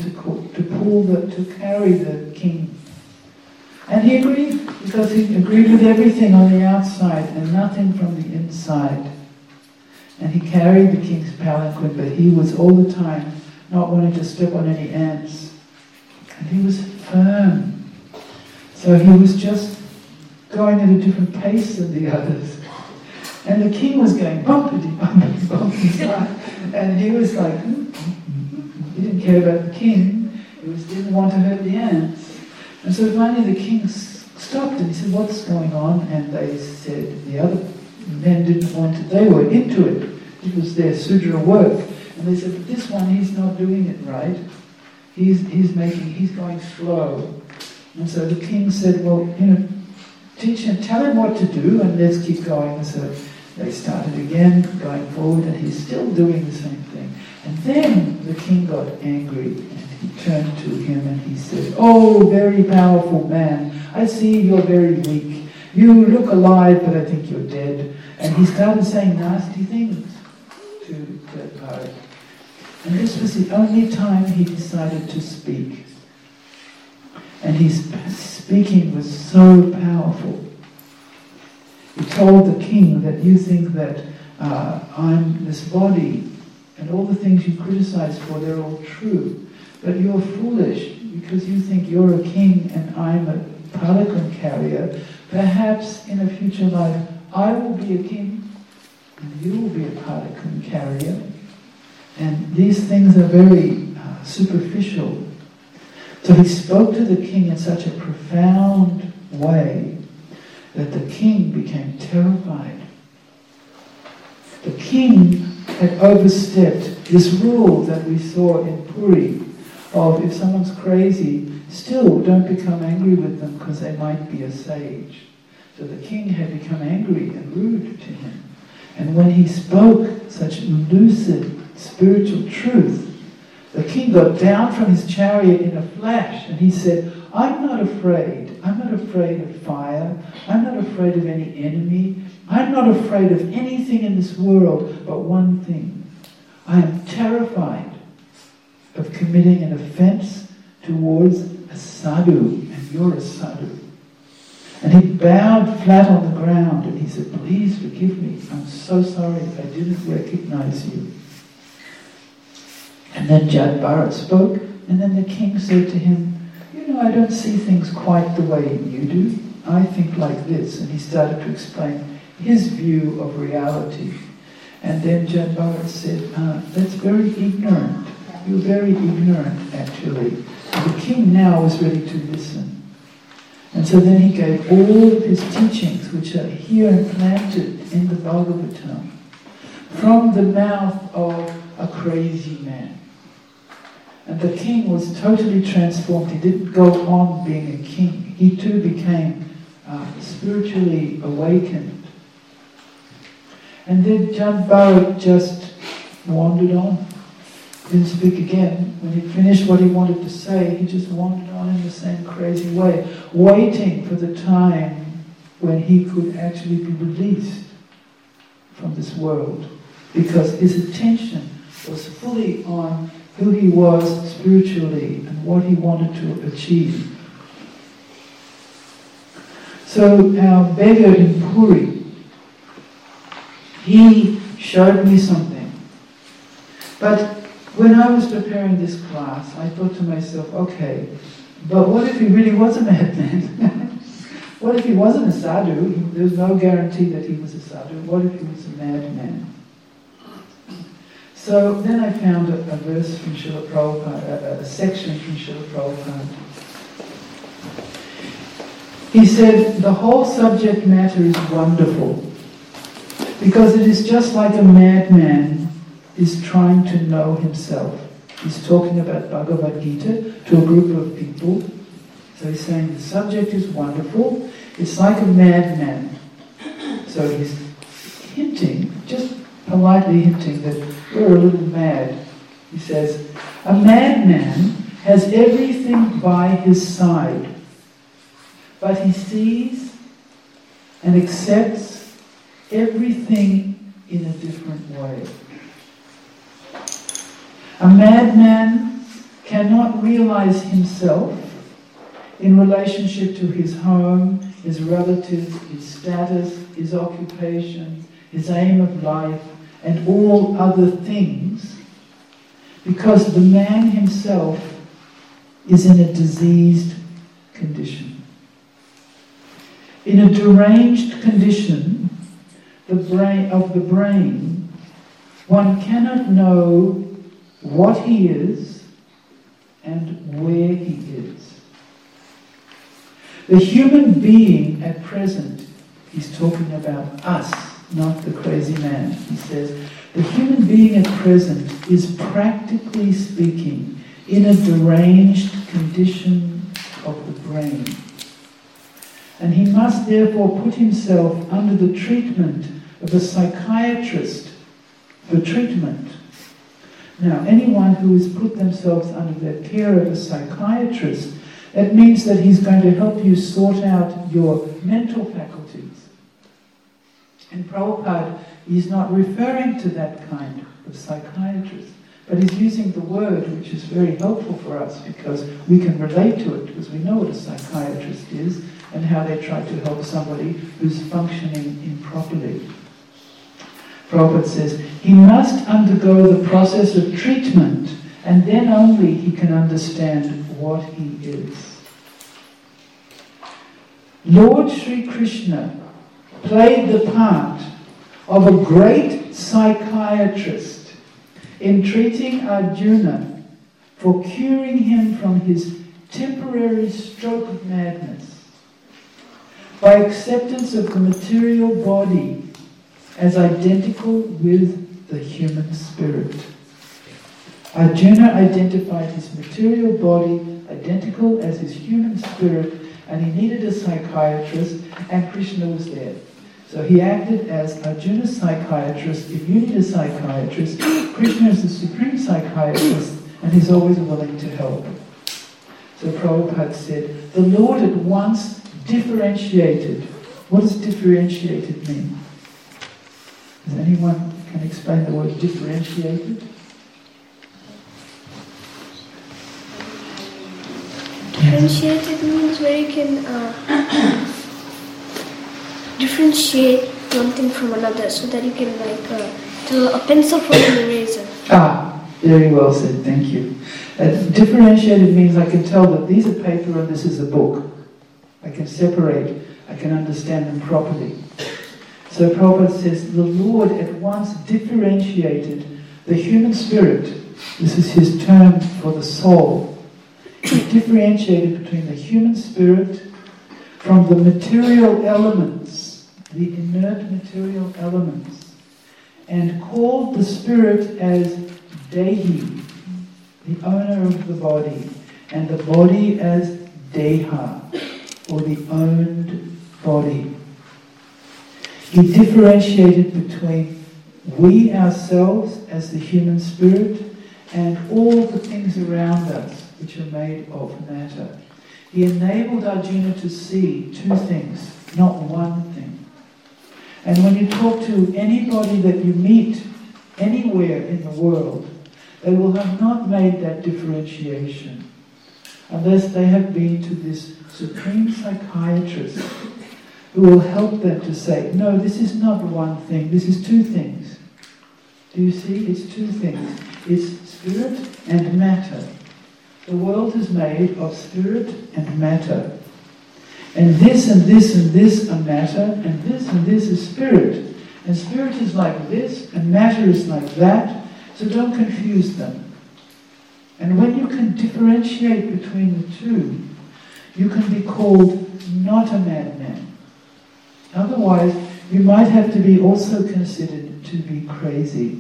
to carry the king. And he agreed, because he agreed with everything on the outside and nothing from the inside. And he carried the king's palanquin, but he was all the time not wanting to step on any ants. And he was firm. So he was just going at a different pace than the others. And the king was going bumpity, bumpity, bumpity, and he was like, he didn't care about the king, he didn't want to hurt the ants. And so finally the king stopped and he said, what's going on? And they said, the other men didn't want to, they were into it. It was their Sudra work. And they said, but this one, he's not doing it right. He's going slow. And so the king said, well, teach him, tell him what to do, and let's keep going. And so they started again, going forward, and he's still doing the same thing. And then the king got angry, and he turned to him and he said, oh, very powerful man, I see you're very weak. You look alive, but I think you're dead. And he started saying nasty things to Bharat. And this was the only time he decided to speak. And his speaking was so powerful. He told the king that you think that I'm this body, and all the things you criticize for, they're all true. But you're foolish because you think you're a king and I'm a palanquin carrier. Perhaps in a future life I will be a king and you will be a palanquin carrier. And these things are very superficial. So he spoke to the king in such a profound way that the king became terrified. The king had overstepped this rule that we saw in Puri of if someone's crazy, still don't become angry with them because they might be a sage. So the king had become angry and rude to him. And when he spoke such lucid spiritual truth, the king got down from his chariot in a flash and he said, I'm not afraid. I'm not afraid of fire. I'm not afraid of any enemy. I'm not afraid of anything in this world but one thing. I am terrified of committing an offense towards a sadhu, and you're a sadhu. And he bowed flat on the ground and he said, please forgive me. I'm so sorry I didn't recognize you. And then Jad Bharat spoke, and then the king said to him, I don't see things quite the way you do. I think like this. And he started to explain his view of reality. And then Jad Bharat said, that's very ignorant. You're very ignorant, actually. And the king now was ready to listen. And so then he gave all of his teachings, which are here implanted in the Bhagavatam, from the mouth of a crazy man. And the king was totally transformed. He didn't go on being a king. He too became spiritually awakened. And then Jad Bharat just wandered on. Didn't speak again. When he finished what he wanted to say, he just wandered on in the same crazy way, waiting for the time when he could actually be released from this world. Because his attention was fully on who he was spiritually and what he wanted to achieve. So our beggar in Puri, he showed me something. But when I was preparing this class, I thought to myself, okay, but what if he really was a madman? What if he wasn't a sadhu? There's no guarantee that he was a sadhu. What if he was a madman? So then I found a verse from Srila Prabhupada, a section from Srila Prabhupada. He said, the whole subject matter is wonderful because it is just like a madman is trying to know himself. He's talking about Bhagavad Gita to a group of people. So he's saying the subject is wonderful. It's like a madman. So he's hinting, just politely hinting that we're a little mad. He says, a madman has everything by his side, but he sees and accepts everything in a different way. A madman cannot realize himself in relationship to his home, his relatives, his status, his occupation, his aim of life, and all other things, because the man himself is in a diseased condition. In a deranged condition the brain, one cannot know what he is and where he is. The human being at present, he's talking about us, not the crazy man. He says, The human being at present is, practically speaking, in a deranged condition of the brain. And he must therefore put himself under the treatment of a psychiatrist for treatment. Now, anyone who has put themselves under the care of a psychiatrist, that means that he's going to help you sort out your mental faculties. And Prabhupada is not referring to that kind of psychiatrist, but he's using the word, which is very helpful for us because we can relate to it, because we know what a psychiatrist is and how they try to help somebody who's functioning improperly. Prabhupada says, he must undergo the process of treatment, and then only he can understand what he is. Lord Sri Krishna played the part of a great psychiatrist in treating Arjuna for curing him from his temporary stroke of madness by acceptance of the material body as identical with the human spirit. Arjuna identified his material body identical as his human spirit, and he needed a psychiatrist, and Krishna was there. So he acted as Arjuna's psychiatrist. If you need a psychiatrist, Krishna is the supreme psychiatrist, and he's always willing to help. So Prabhupada said, the Lord at once differentiated. What does differentiated mean? Does anyone can explain the word differentiated? Differentiated means where you can differentiate one thing from another, so that you can tell a pencil from an eraser. Very well said, thank you. Differentiated means I can tell that these are paper and this is a book. I can separate, I can understand them properly. So Prabhupada says, the Lord at once differentiated the human spirit. This is his term for the soul. He differentiated between the human spirit from the material elements, the inert material elements, and called the spirit as Dehi, the owner of the body, and the body as Deha, or the owned body. He differentiated between we ourselves as the human spirit and all the things around us which are made of matter. He enabled Arjuna to see two things, not one thing. And when you talk to anybody that you meet anywhere in the world, they will have not made that differentiation unless they have been to this supreme psychiatrist who will help them to say, no, this is not one thing, this is two things. Do you see? It's two things. It's spirit and matter. The world is made of spirit and matter. And this and this and this are matter, and this is spirit. And spirit is like this, and matter is like that, so don't confuse them. And when you can differentiate between the two, you can be called not a madman. Otherwise, you might have to be also considered to be crazy.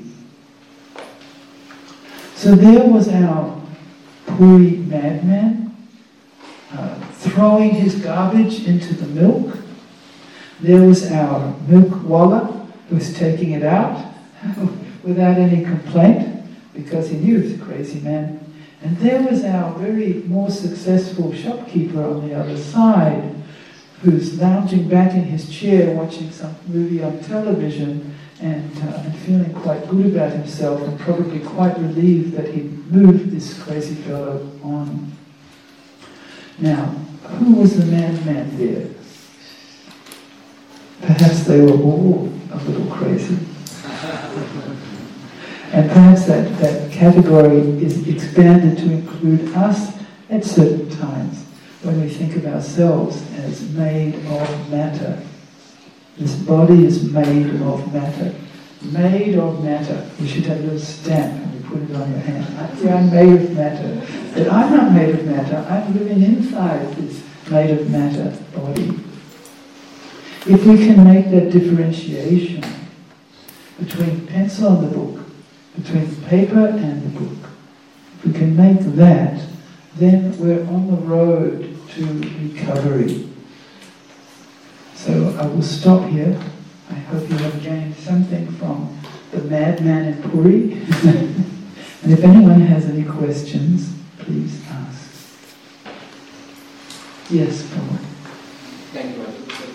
So there was our Puri madman throwing his garbage into the milk. There was our milk walla who was taking it out without any complaint because he knew he was a crazy man. And there was our very more successful shopkeeper on the other side who's lounging back in his chair watching some movie on television and feeling quite good about himself and probably quite relieved that he moved this crazy fellow on. Now, who was the madman there? Perhaps they were all a little crazy. And perhaps that category is expanded to include us at certain times when we think of ourselves as made of matter. This body is made of matter. Made of matter. We should have a little stamp and we put it on your hand. Yeah, I'm made of matter. But I'm not made of matter. I'm living inside this made of matter body. If we can make that differentiation, between pencil and the book, between paper and the book. If we can make that, then we're on the road to recovery. So I will stop here. I hope you have gained something from the madman in Puri. And if anyone has any questions, please ask. Yes, Paul. Thank you,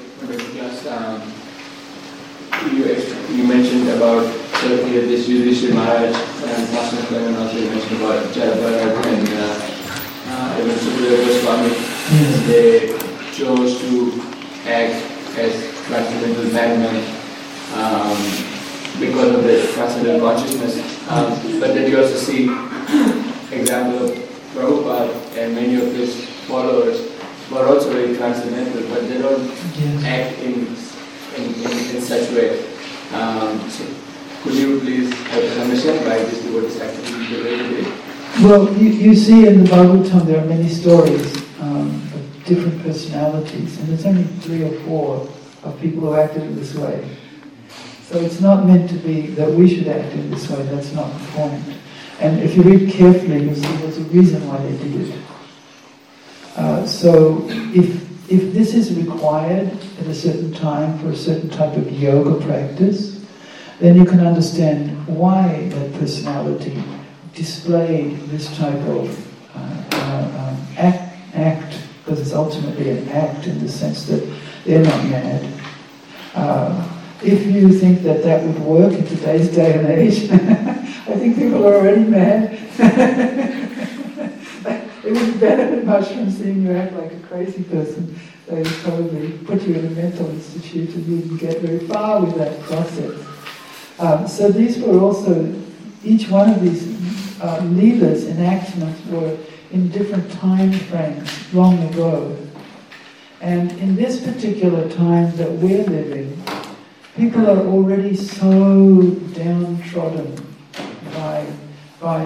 you mentioned about Turkey, this Yudhishthira Maharaj, and last time also you mentioned about Jalabarat and even Sukadeva Goswami. They chose to act as transcendental madmen because of the transcendental consciousness. But then you also see example of Prabhupada and many of his followers who are also very transcendental, but they don't act in such way. So could you please help us understand why this devotee is actually the way it is? Well, you see in the Bhagavatam there are many stories of different personalities, and there's only 3 or 4 of people who acted in this way. So it's not meant to be that we should act in this way, that's not the point. And if you read carefully, you'll see there's a reason why they did it. So if this is required at a certain time for a certain type of yoga practice, then you can understand why that personality displayed this type of act, because it's ultimately an act in the sense that they're not mad. If you think that that would work in today's day and age, I think people are already mad. It wouldn't benefit much from seeing you act like a crazy person. They would probably put you in a mental institute and you wouldn't get very far with that process. So these were also, each one of these leelas, enactments, were in different time frames long ago. And in this particular time that we're living, people are already so downtrodden by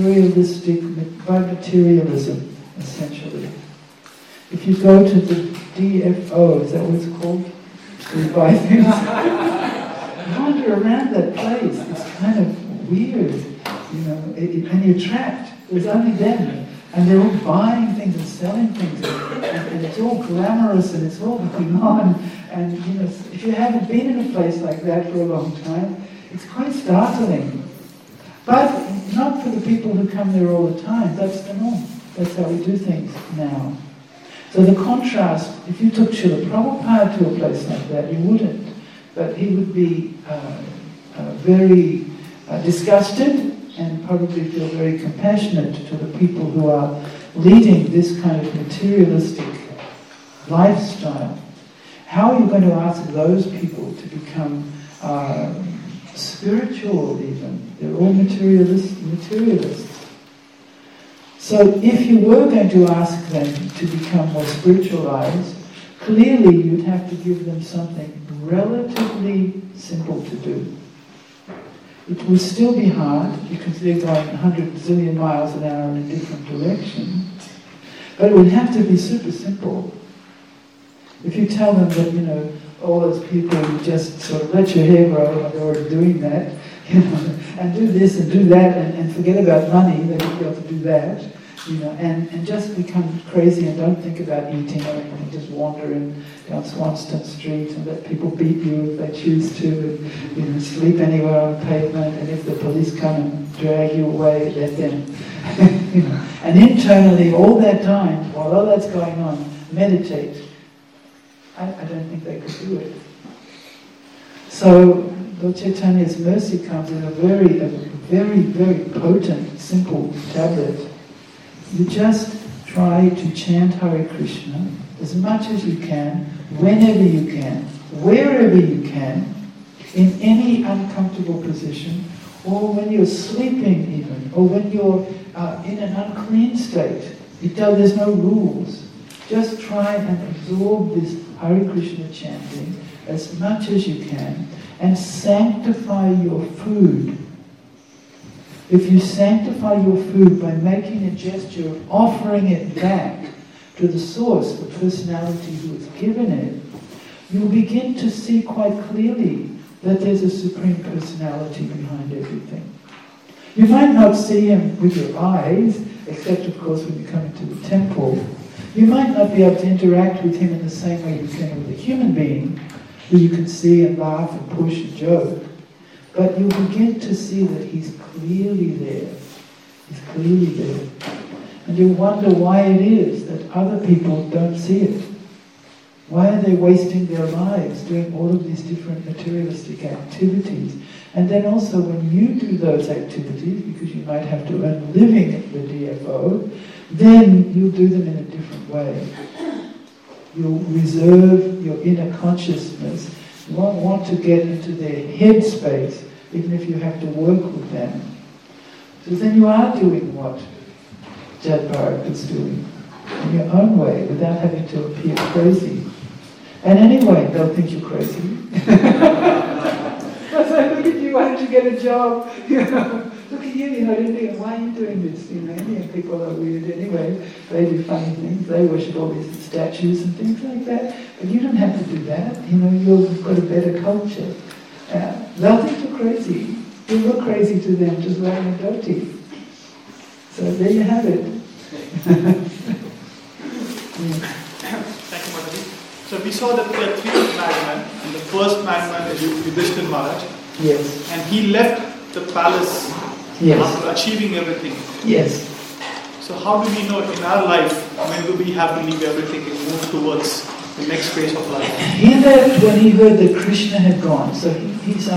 materialism, essentially. If you go to the DFO, is that what it's called? We buy things. Wander around that place. It's kind of weird, you know, and you're trapped. There's only them. And they're all buying things and selling things. And it's all glamorous and it's all going on. And, you know, if you haven't been in a place like that for a long time, it's quite startling. But not for the people who come there all the time. That's the norm. That's how we do things now. So the contrast, if you took Srila Prabhupada to a place like that, you wouldn't. But he would be very disgusted and probably feel very compassionate to the people who are leading this kind of materialistic lifestyle. How are you going to ask those people to become spiritual even? They're all materialists. So if you were going to ask them to become more spiritualized, clearly you'd have to give them something relatively simple to do. It will still be hard because they're going 100 zillion miles an hour in a different direction, but it would have to be super simple. If you tell them that, you know, all those people who just sort of let your hair grow, they're already doing that, you know, and do this and do that and forget about money, they won't be able to do that, you know, and just become crazy and don't think about eating or anything, just wander down Swanston Street and let people beat you if they choose to, and, you know, sleep anywhere on the pavement, and if the police come and drag you away, let them, you know. And internally, all that time, while all that's going on, meditate. I don't think they could do it. So Lord Chaitanya's mercy comes in a very, very potent, simple tablet. You just try to chant Hare Krishna as much as you can, whenever you can, wherever you can, in any uncomfortable position, or when you're sleeping even, or when you're in an unclean state. There's no rules. Just try and absorb this Hare Krishna chanting as much as you can and sanctify your food. If you sanctify your food by making a gesture of offering it back to the source, the personality who has given it, you'll begin to see quite clearly that there's a Supreme Personality behind everything. You might not see him with your eyes, except of course when you come into the temple. You might not be able to interact with him in the same way you can with a human being, who you can see and laugh and push and joke. But you'll begin to see that he's clearly there. He's clearly there. And you'll wonder why it is that other people don't see it. Why are they wasting their lives doing all of these different materialistic activities? And then also when you do those activities, because you might have to earn a living at the DFO, then you'll do them in a different way. You'll reserve your inner consciousness. You won't want to get into their head space, even if you have to work with them. So then you are doing what Jad Bharat is doing, in your own way, without having to appear crazy. And anyway, they'll think you're crazy. They'll say, look at you, why don't you get a job? Look at you, Indian, why are you doing this? Indian people are weird anyway. They do funny things. They worship all these statues and things like that. But you don't have to do that. You've got a better culture. They'll think you're crazy. You look crazy to them, just wearing a dhoti. So there you have it. Thank you, Mataji. So we saw that there are three madmen, and the first madman is Yudhishthira Maharaj. Yes. And he left the palace after achieving everything. Yes. So how do we know in our life when do we have to leave everything and move towards the next phase of life? He left when he heard that Krishna had gone. So his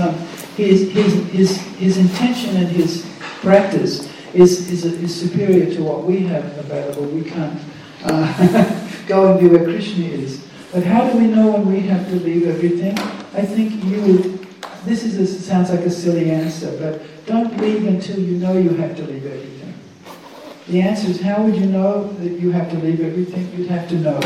intention and his practice is superior to what we have available. We can't go and be where Krishna is. But how do we know when we have to leave everything? I think sounds like a silly answer, but don't leave until you know you have to leave everything. The answer is, how would you know that you have to leave everything? You'd have to know.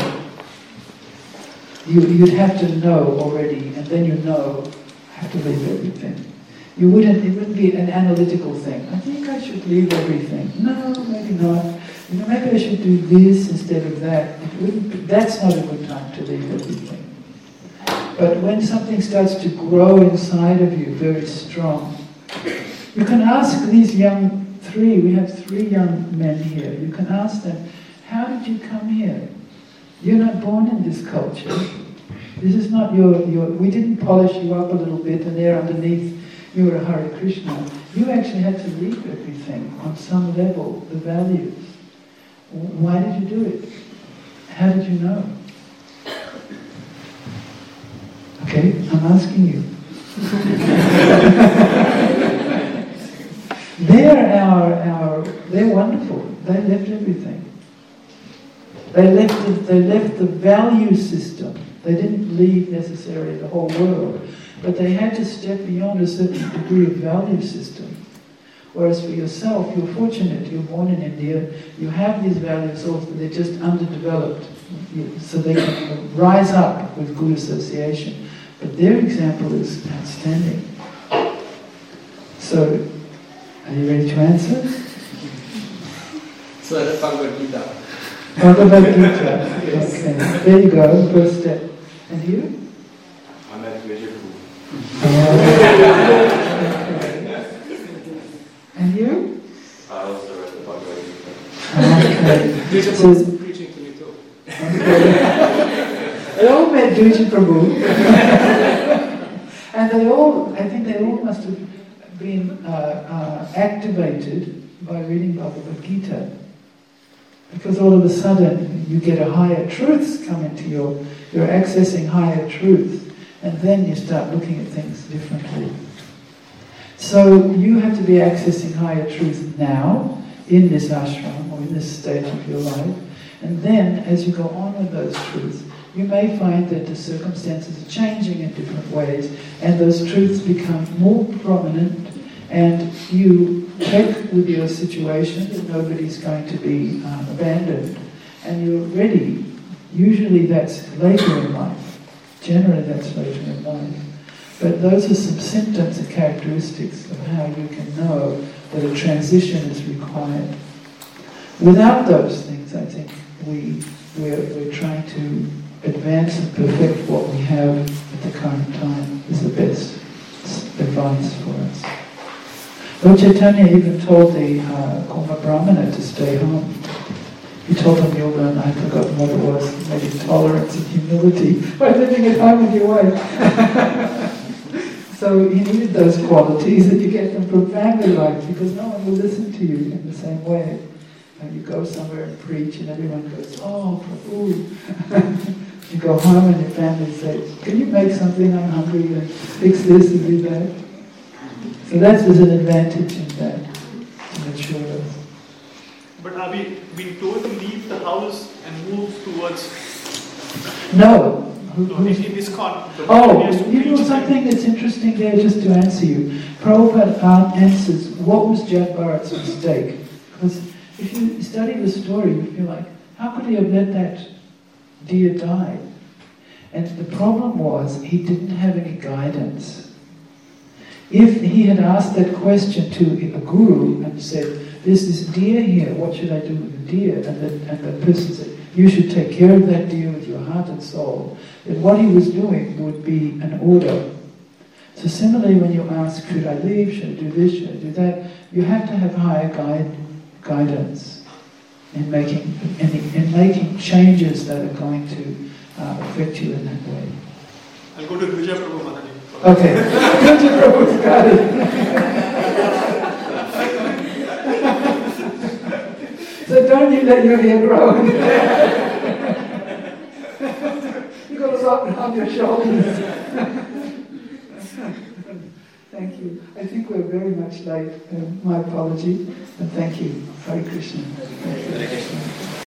You'd have to know already, and then you know I have to leave everything. It wouldn't be an analytical thing. I think I should leave everything. No, maybe not. Maybe I should do this instead of that. That's not a good time to leave everything. But when something starts to grow inside of you very strong, you can ask these we have three young men here, you can ask them, how did you come here? You're not born in this culture. This is not we didn't polish you up a little bit and there underneath you were a Hare Krishna. You actually had to leave everything on some level, the values. Why did you do it? How did you know? Okay, I'm asking you. They're wonderful. They left everything. They left the value system. They didn't leave necessarily the whole world, but they had to step beyond a certain degree of value system. Whereas for yourself, you're fortunate, you're born in India, you have these values also, they're just underdeveloped, so they can rise up with good association. But their example is outstanding. So, are you ready to answer? So that's Bhagavad Gita. Bhagavad Gita. Okay, there you go, first step. And you? I'm at Vijaypur. And you? I also read the Bhagavad Gita. Okay. Vijaypur is preaching to me too. Okay. They all met Duji Prabhu. And I think they all must have been activated by reading Bhagavad Gita. Because all of a sudden you get a higher truths come into you're accessing higher truth, and then you start looking at things differently. So you have to be accessing higher truth now, in this ashram, or in this stage of your life, and then as you go on with those truths, you may find that the circumstances are changing in different ways, and those truths become more prominent, and you check with your situation that nobody's going to be abandoned, and you're ready. Usually that's later in life. Generally that's later in life. But those are some symptoms and characteristics of how you can know that a transition is required. Without those things, I think we're trying to advance and perfect what we have at the current time is the best. advice for us. Lord Chaitanya even told the Kuma Brahmana to stay home. He told them you'll learn, I forgot what it was, maybe tolerance and humility by living at home with your wife. So he needed those qualities and you get them from family life because no one will listen to you in the same way. And you go somewhere and preach and everyone goes, oh, Prabhu. You go home and your family says, can you make something? I'm hungry, and fix this and do that. So that was an advantage in that, to mature us. But are we being told to leave the house and move towards... No. In ISKCON. Oh, you know something that's interesting there, just to answer you. Prabhupada answers, what was Jad Bharat's mistake? Because if you study the story, you feel like, how could he have let that deer die? And the problem was, he didn't have any guidance. If he had asked that question to a guru and said, there's this deer here, what should I do with the deer? And the person said, you should take care of that deer with your heart and soul. Then what he was doing would be an order. So similarly, when you ask, should I leave, should I do this, should I do that, you have to have higher guidance in making changes that are going to affect you in that way. I'll go to Vijay Prabhu Mataji. Okay. Vijay Prabhu's got it. So don't you let your hair grow. You've got a lot on your shoulders. Thank you. I think we're very much late. My apology. And thank you. Hare Krishna. Hare Krishna.